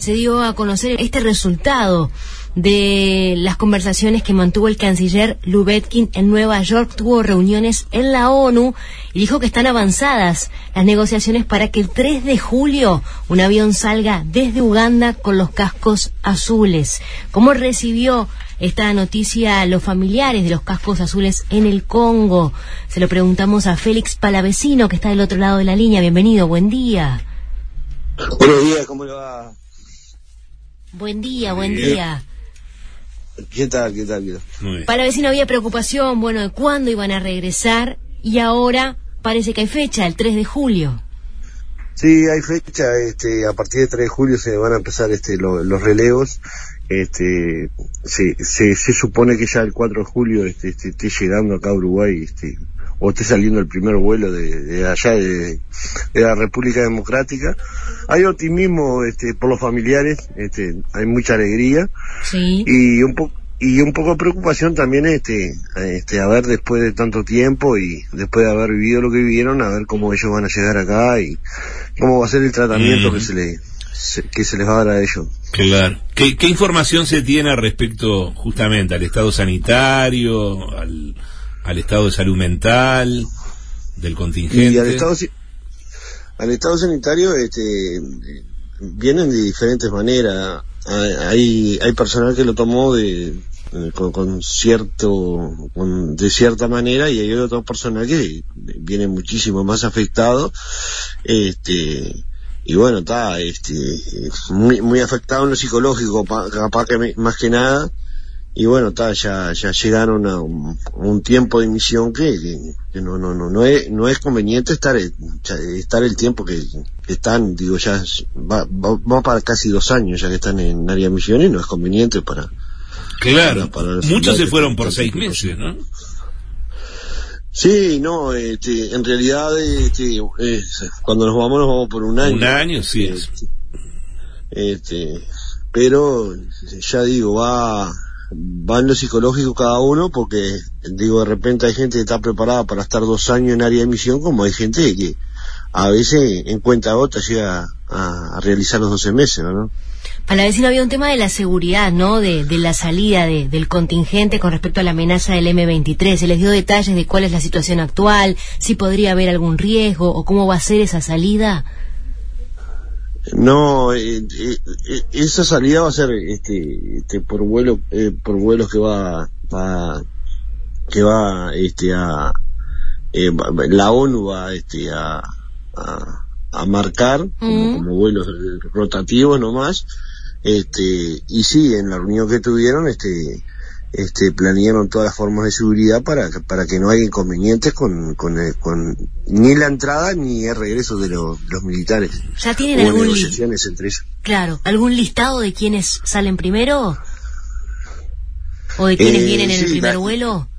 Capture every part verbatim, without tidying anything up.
se dio a conocer este resultado de las conversaciones que mantuvo el canciller Lubetkin en Nueva York. Tuvo reuniones en la ONU y dijo que están avanzadas las negociaciones para que el tres de julio un avión salga desde Uganda con los cascos azules. ¿Cómo recibió esta noticia los familiares de los cascos azules en el Congo? Se lo preguntamos a Félix Palavecino, que está del otro lado de la línea. Bienvenido, buen día. Buenos días, ¿cómo le va? Buen día, buen día. ¿Qué tal, qué tal, qué tal? Palavecino, había preocupación, bueno, de cuándo iban a regresar, y ahora parece que hay fecha, el tres de julio. Sí, hay fecha, este, a partir del tres de julio se van a empezar este, lo, los relevos. Este, se, se, se supone que ya el cuatro de julio este, este, esté llegando acá a Uruguay, este, o esté saliendo el primer vuelo de, de allá de, de la República Democrática. Hay optimismo este, por los familiares, este, hay mucha alegría, sí, y un poco y un poco de preocupación también, este, este, a ver después de tanto tiempo y después de haber vivido lo que vivieron, a ver cómo ellos van a llegar acá y cómo va a ser el tratamiento mm. que se les se, que se les va a dar a ellos. Claro. ¿Qué, qué información se tiene respecto justamente al estado sanitario, al al estado de salud mental del contingente? Y al estado, al estado sanitario este, vienen de diferentes maneras. Hay hay personal que lo tomó de con, con cierto con, de cierta manera, y hay otro personal que viene muchísimo más afectado, este y bueno, está este muy muy afectado en lo psicológico, capaz que más que nada. Y bueno, ta, ya ya llegaron a un, un tiempo de emisión que, que, que no no no no es no es conveniente estar estar el tiempo que, que están, digo, ya va, va va para casi dos años ya que están en área de emisión, y no es conveniente para claro para, para muchos se fueron por seis meses, ¿no? Sí, no, este, en realidad este, es, cuando nos vamos nos vamos por un año. Un año, sí. Este, este pero ya digo, va va en lo psicológico cada uno, porque digo, de repente hay gente que está preparada para estar dos años en área de emisión, como hay gente que a veces en cuenta gota llega a, a realizar los doce meses, ¿no? Palavecino, había un tema de la seguridad, ¿no? De, de la salida de, del contingente con respecto a la amenaza del eme veintitrés. ¿Se les dio detalles de cuál es la situación actual? ¿Si podría haber algún riesgo? ¿O cómo va a ser esa salida? No, eh, eh, esa salida va a ser este, este por vuelo, eh, por vuelos que va, va que va este a eh, la ONU va este a a, a marcar mm. como, como vuelos rotativos nomás, este y sí, en la reunión que tuvieron este este planearon todas las formas de seguridad para para que no haya inconvenientes con con, con ni la entrada ni el regreso de los, los militares. ¿Ya tienen Hubo algún negociaciones li- entre ellos? Claro, algún listado de quienes salen primero o de quienes eh, vienen en sí, el primer la, vuelo?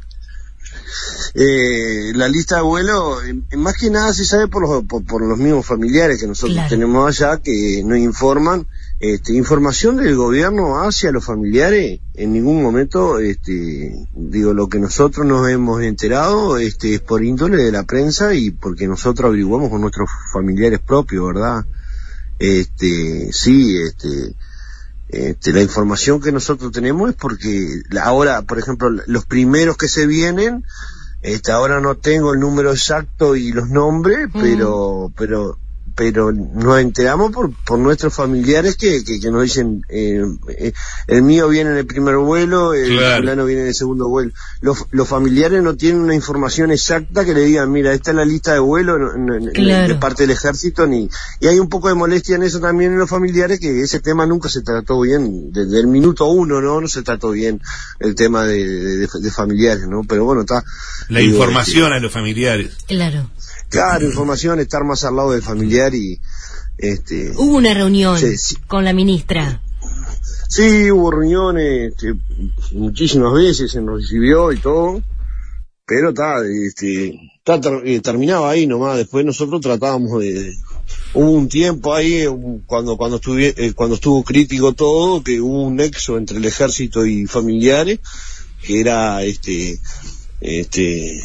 Eh, la lista de vuelo, eh, más que nada se sabe por los por, por los mismos familiares que nosotros claro. tenemos allá, que nos informan. Este, información del gobierno hacia los familiares, en ningún momento, este, digo, lo que nosotros nos hemos enterado, este, es por índole de la prensa y porque nosotros averiguamos con nuestros familiares propios, ¿verdad? Este, sí, este, este, la información que nosotros tenemos es porque ahora, por ejemplo, los primeros que se vienen, este, ahora no tengo el número exacto y los nombres, mm. pero, pero, pero nos enteramos por por nuestros familiares que que, que nos dicen eh, eh, el mío viene en el primer vuelo, el claro. fulano viene en el segundo vuelo. Los los familiares no tienen una información exacta que le digan, mira, esta es la lista de vuelo no, no, claro. de parte del ejército, ni y hay un poco de molestia en eso también en los familiares, que ese tema nunca se trató bien desde el minuto uno, no no se trató bien el tema de de, de, de familiares, no, pero bueno, está la digo, información este, a los familiares. Claro. Claro, información, estar más al lado del familiar y este. Hubo una reunión sí, sí. con la ministra. Sí, hubo reuniones, este, muchísimas veces se nos recibió y todo, pero está, este, está ter, eh, terminaba ahí nomás. Después nosotros tratábamos de, de hubo un tiempo ahí un, cuando cuando estuve, eh, cuando estuvo crítico todo, que hubo un nexo entre el ejército y familiares, que era este, este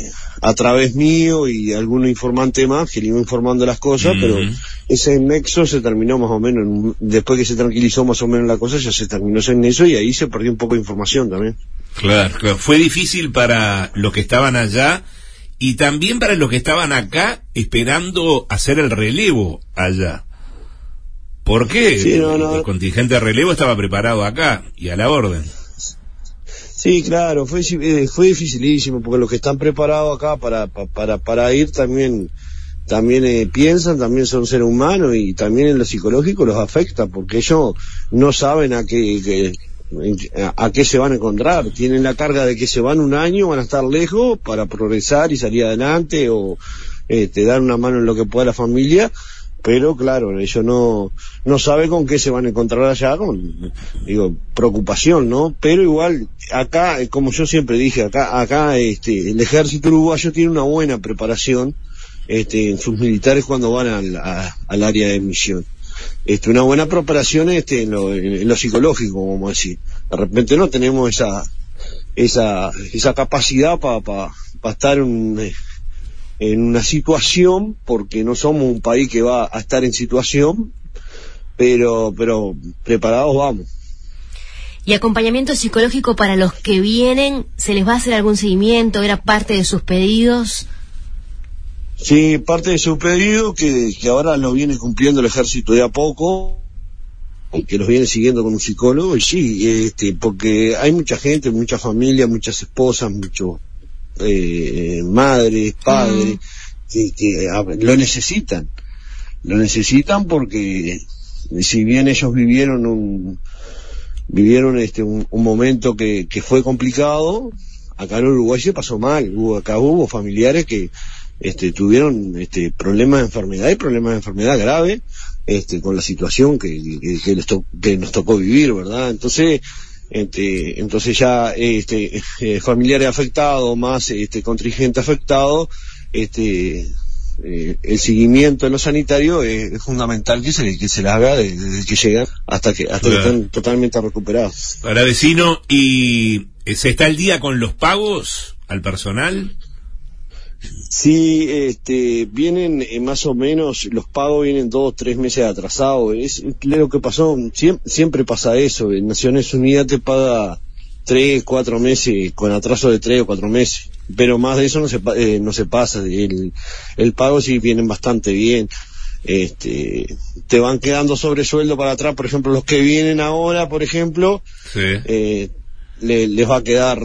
a través mío y algún informante más que le iba informando las cosas, mm-hmm. pero ese nexo se terminó más o menos, después que se tranquilizó más o menos la cosa, ya se terminó ese nexo y ahí se perdió un poco de información también. Claro, claro. Fue difícil para los que estaban allá y también para los que estaban acá esperando hacer el relevo allá. ¿Por qué? Sí, no, no. El contingente de relevo estaba preparado acá y a la orden. Sí, claro, fue eh, fue dificilísimo porque los que están preparados acá para para para ir también también eh, piensan, también son seres humanos y también en lo psicológico los afecta porque ellos no saben a qué, que, a qué se van a encontrar, tienen la carga de que se van un año, van a estar lejos para progresar y salir adelante o eh, te dar una mano en lo que pueda la familia. Pero claro, ellos no no saben con qué se van a encontrar allá, con, digo, preocupación, ¿no? Pero igual, acá, como yo siempre dije, acá acá este el ejército uruguayo tiene una buena preparación este en sus militares cuando van al, a, al área de misión. Este, una buena preparación este en lo, en lo psicológico, vamos a decir. De repente no tenemos esa esa esa capacidad para pa, pa estar en en una situación, porque no somos un país que va a estar en situación, pero pero preparados vamos. ¿Y acompañamiento psicológico para los que vienen? ¿Se les va a hacer algún seguimiento? ¿Era parte de sus pedidos? Sí, parte de sus pedidos, que, que ahora lo viene cumpliendo el ejército de a poco, que los viene siguiendo con un psicólogo, y sí, este, porque hay mucha gente, mucha familia, muchas esposas, muchos Eh, madres, padres, mm. que, que a, lo necesitan, lo necesitan porque si bien ellos vivieron un vivieron este un, un momento que, que fue complicado, acá en Uruguay se pasó mal, hubo acá hubo familiares que este tuvieron este problemas de enfermedad y problemas de enfermedad grave este con la situación que, que, que, les to, que nos tocó vivir, ¿verdad? Entonces Este, entonces ya este eh, familiares afectados más este contingente afectado, este eh, el seguimiento en lo sanitario es, es fundamental que se que se le haga desde, desde que llegan hasta que hasta claro. que estén totalmente recuperados. Para vecino, ¿y se está al día con los pagos al personal? Sí, este, vienen eh, más o menos, los pagos vienen dos, tres meses atrasados, es, es lo que pasó, siempre, siempre pasa eso, en Naciones Unidas te paga tres, cuatro meses, con atraso de tres o cuatro meses, pero más de eso no se, eh, no se pasa, el, el pago sí vienen bastante bien, este, te van quedando sobresueldo para atrás, por ejemplo, los que vienen ahora, por ejemplo, sí. eh, le, les va a quedar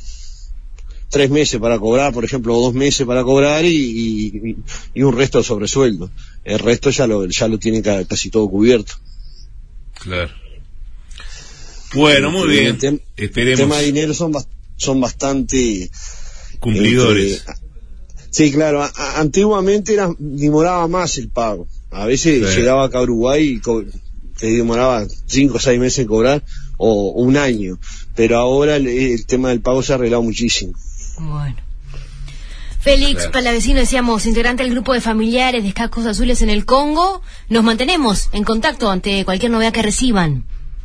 tres meses para cobrar, por ejemplo, o dos meses para cobrar y, y, y un resto de sobresueldo. El resto ya lo ya lo tiene casi todo cubierto. Claro. Bueno, muy bien. El, tem, Esperemos. El tema de dinero son son bastante cumplidores. Eh, sí, claro. A, a, antiguamente era demoraba más el pago. A veces sí. llegaba acá a Uruguay y co te demoraba cinco o seis meses en cobrar o un año. Pero ahora el, el tema del pago se ha arreglado muchísimo. Bueno. Félix claro. Palavecino, decíamos, integrante del grupo de familiares de Cascos Azules en el Congo. Nos mantenemos en contacto ante cualquier novedad que reciban.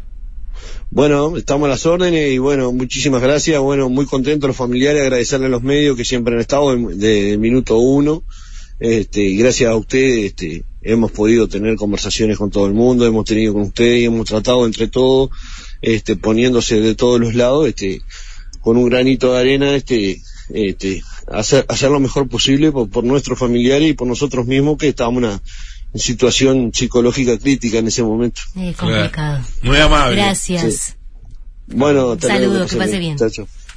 Bueno, estamos a las órdenes y bueno, muchísimas gracias. Bueno, muy contentos los familiares, agradecerle a los medios que siempre han estado desde el minuto uno. Este, y gracias a ustedes este, hemos podido tener conversaciones con todo el mundo, hemos tenido con ustedes y hemos tratado entre todos, este, poniéndose de todos los lados, este, con un granito de arena, este, este, hacer, hacer lo mejor posible por, por nuestros familiares y por nosotros mismos que estábamos en una en situación psicológica crítica en ese momento. Eh, complicado. Muy amable. Gracias. Sí. Bueno, saludos, que pase bien. Chao, chao.